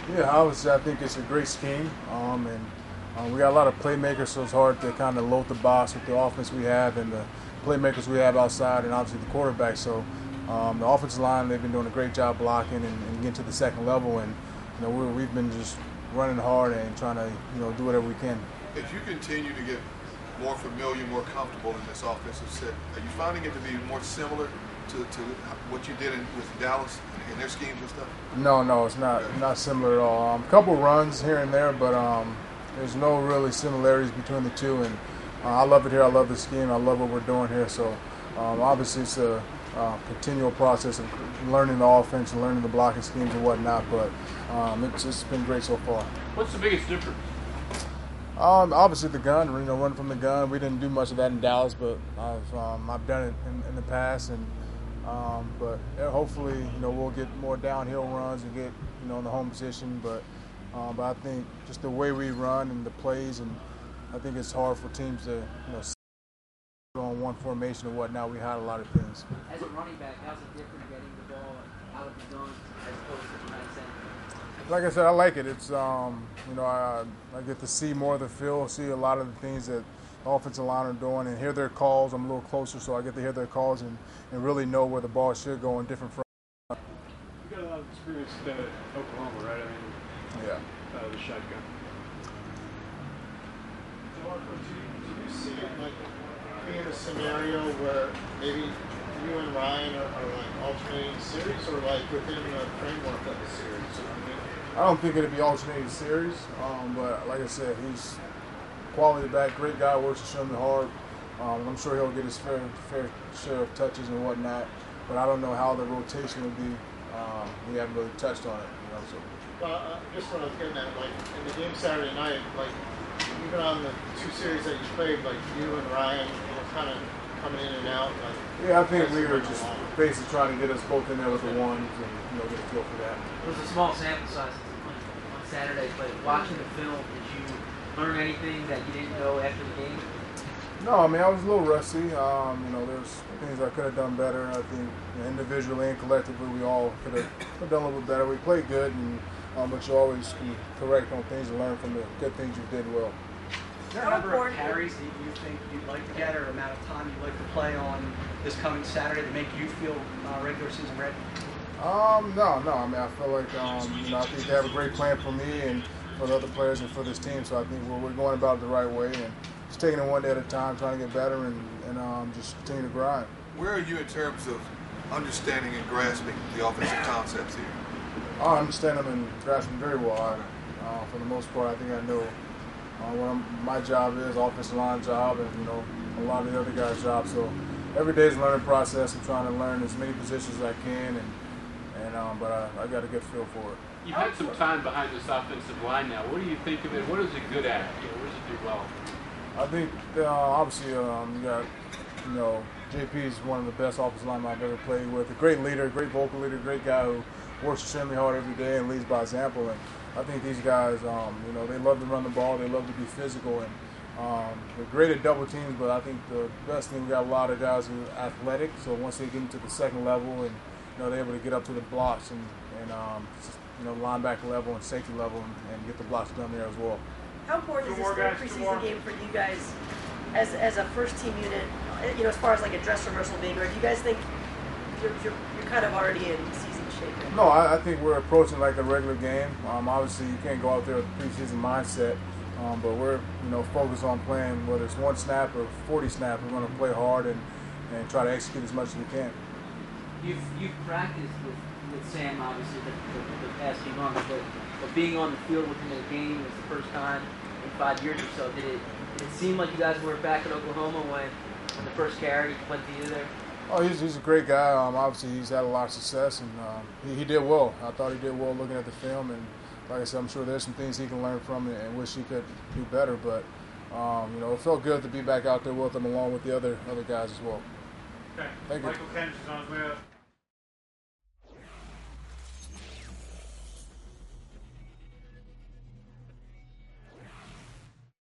Yeah, obviously, I think it's a great scheme, and we got a lot of playmakers, so it's hard to kind of load the box with the offense we have and the playmakers we have outside, and obviously the quarterback. So the offensive line, they've been doing a great job blocking and getting to the second level, and we've been just running hard and trying to do whatever we can. As you continue to get more familiar, more comfortable in this offensive set, are you finding it to be more similar to what you did with Dallas and their schemes and stuff? No, it's not similar at all. A couple runs here and there, but there's no really similarities between the two. And I love it here. I love the scheme. I love what we're doing here. So obviously it's a continual process of learning the offense and learning the blocking schemes and whatnot. But it's been great so far. What's the biggest difference? Obviously the gun, running from the gun. We didn't do much of that in Dallas, but I've done it in the past, and but hopefully we'll get more downhill runs and get in the home position. But I think just the way we run and the plays, and I think it's hard for teams to on one formation or whatnot. We hide a lot of things. As a running back, how's it different getting the ball out of the gun as opposed to behind center? Like I said, I like it. It's I get to see more of the field, see a lot of the things that the offensive line are doing, and hear their calls. I'm a little closer, so I get to hear their calls and really know where the ball should go in different fronts. You got a lot of experience at Oklahoma, right? I mean, yeah. The shotgun. Do you see it like being a scenario where maybe you and Ryan are like alternating series, or like within the framework of the series? I don't think it'd be alternating series, but like I said, he's quality back, great guy, works extremely hard. I'm sure he'll get his fair share of touches and whatnot, but I don't know how the rotation would be. We haven't really touched on it, So. Well, just what I was getting at, like in the game Saturday night, like even on the two series that you played, like you and Ryan, kind of coming in and out. Like, yeah, I think we were just basically trying to get us both in there with the ones and get a feel for that. It was a small sample size on Saturday, but watching the film, did you learn anything that you didn't know after the game? No, I mean I was a little rusty. There's things I could have done better. I think individually and collectively we all could have done a little bit better. We played good, but you always can correct on things and learn from the good things you did well. Is there a number of carries that you think you'd like to get, or amount of time you'd like to play on this coming Saturday to make you feel regular season ready? No. I mean, I feel like I think they have a great plan for me and for the other players and for this team. So I think we're going about it the right way and just taking it one day at a time, trying to get better and just continue to grind. Where are you in terms of understanding and grasping the offensive concepts here? I understand them and grasp them very well. For the most part, I think I know what my job is, offensive line job, and a lot of the other guys' jobs. So every day is a learning process. I'm trying to learn as many positions as I can, but I got a good feel for it. You've had some time behind this offensive line now. What do you think of it? What is it good at? What does it do well? I think obviously you got JP is one of the best offensive linemen I've ever played with. A great leader, great vocal leader, great guy who works extremely hard every day and leads by example. And I think these guys, they love to run the ball. They love to be physical, and they're great at double teams. But I think the best thing, we got a lot of guys who are athletic. So once they get into the second level and they're able to get up to the blocks and linebacker level and safety level and get the blocks done there as well. How important is this third preseason game for you guys as a first team unit? As far as like a dress rehearsal being, or do you guys think you're kind of already in season shape? No, I think we're approaching like a regular game. Obviously, you can't go out there with a preseason mindset, but we're focused on playing whether it's 1 snap or 40 snaps. We're going to play hard and try to execute as much as we can. You've practiced with Sam obviously the past few months, but being on the field with him in a game was the first time in 5 years or so. Did it seem like you guys were back at Oklahoma when the first carry went to you there? Oh, he's a great guy. Obviously, he's had a lot of success, and he did well. I thought he did well looking at the film, and like I said, I'm sure there's some things he can learn from it and wish he could do better. But it felt good to be back out there with him along with the other guys as well. Okay. Thank you. Michael Kendrick is on his way up.